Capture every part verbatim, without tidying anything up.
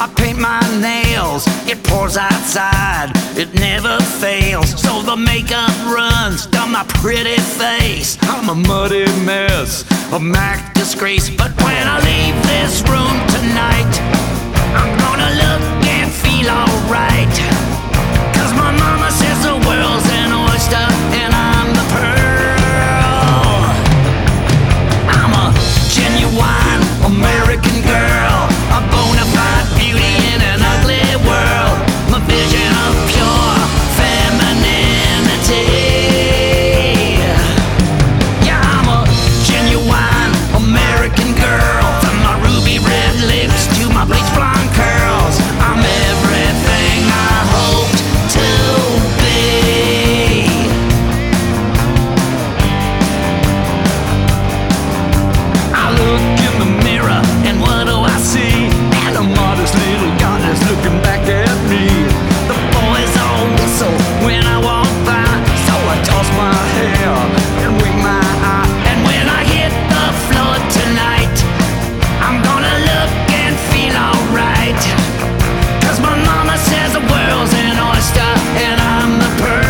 I paint my nails, it pours outside, it never fails. So the makeup runs down my pretty face. I'm a muddy mess, a Mac disgrace. But when I leave this room tonight, I'm gonna look and feel alright. Cause my mama says the world's an oyster and I'm the pearl. I'm a genuine American girl, a bona fide beauty in an ugly world. My vision of pure femininity. Yeah, I'm a genuine American girl. From my ruby red lips to my bleach blonde curls, I'm everything I hoped to be. I look in the mirror and what do I see? And a modest little goddess looking back at me. The boys all whistle when I walk by, so I toss my hair and wink my eye. And when I hit the floor tonight, I'm gonna look and feel alright. Cause my mama says the world's an oyster and I'm the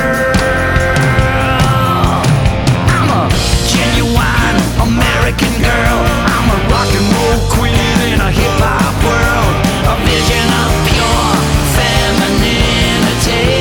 pearl. I'm a genuine American girl, I'm a rock and roll queen in a hip hop world. A vision of pure femininity.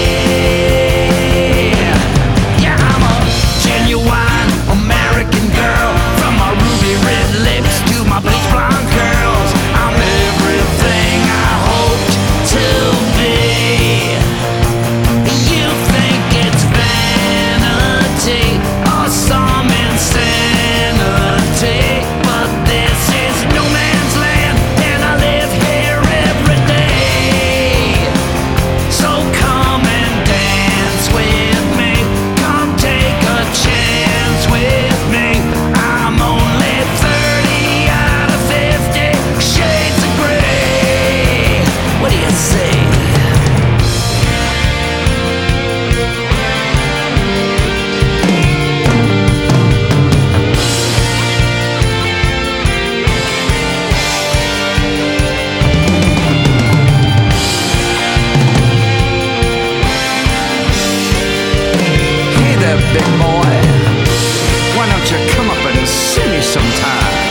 Yeah, I'm a genuine American girl. From my ruby red lips to my bleach blonde curls, I'm everything I hoped to be. You think it's vanity or some insanity, but this is no man's land and I live here every day. So come and dance with me, come take a chance with me. I'm only thirty out of fifty shades of gray. What do you say? Hey there, big boy. Why don't you come up and see me sometime?